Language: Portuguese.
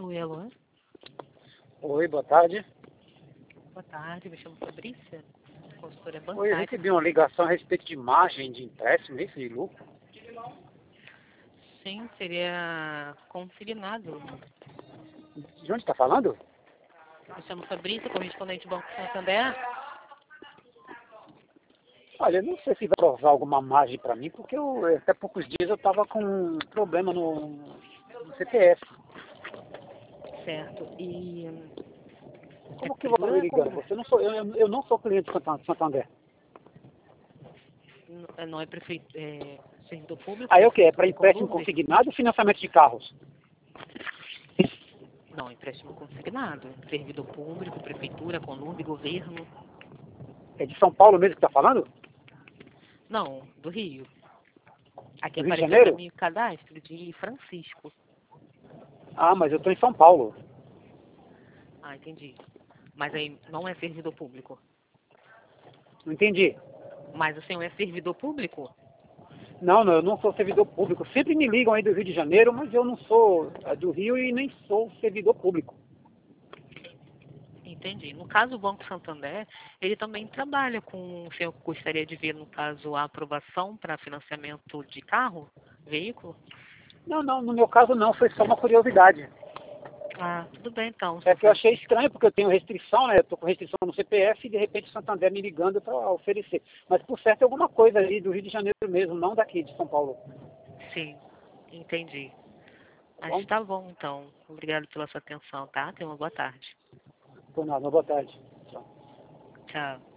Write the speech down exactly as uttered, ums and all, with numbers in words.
Oi, alô? Oi, boa tarde. Boa tarde, me chamo Fabrícia, consultora Oi, eu bancária. recebi uma ligação a respeito de margem de empréstimo, isso de lucro. Sim, seria consignado. De onde está falando? Me chamo Fabrícia, correspondente do Banco Santander. Olha, eu não sei se vai provar alguma margem para mim, porque eu, até poucos dias eu estava com um problema no, no C P F. Certo. E hum, é Como que você está me prefeitura ligando? como Você não sou, eu, eu não sou cliente de Santan- Santander. n- não é prefeito, é servidor público, Aí é o que? É para prefeitura com empréstimo Lourdes? consignado ou financiamento de carros? Não, empréstimo consignado. Servidor público, prefeitura, Conlurb, governo. É de São Paulo mesmo que está falando? Não, do Rio. Aqui Do Rio de apareceu para Janeiro? mim o cadastro de Francisco. Ah, mas eu estou em São Paulo. Ah, entendi. Mas aí não é servidor público. Não entendi. Mas o senhor é servidor público? Não, não, eu não sou servidor público. Sempre me ligam aí do Rio de Janeiro, mas eu não sou eh, do Rio e nem sou servidor público. Entendi. No caso, o Banco Santander, ele também trabalha com o senhor que gostaria de ver, no caso, a aprovação para financiamento de carro, veículo? Não, não, no meu caso não, foi só uma curiosidade. Ah, tudo bem então, É seu que eu achei Francisco. estranho, porque eu tenho restrição, né? Eu tô com restrição no C P F e de repente o Santander me ligando para oferecer. Mas por certo é alguma coisa ali do Rio de Janeiro mesmo, não daqui de São Paulo. Sim, entendi. Tá Mas bom? tá bom então. Obrigado pela sua atenção, tá? Tenha uma boa tarde. Por nada, boa tarde. Tchau. Tchau.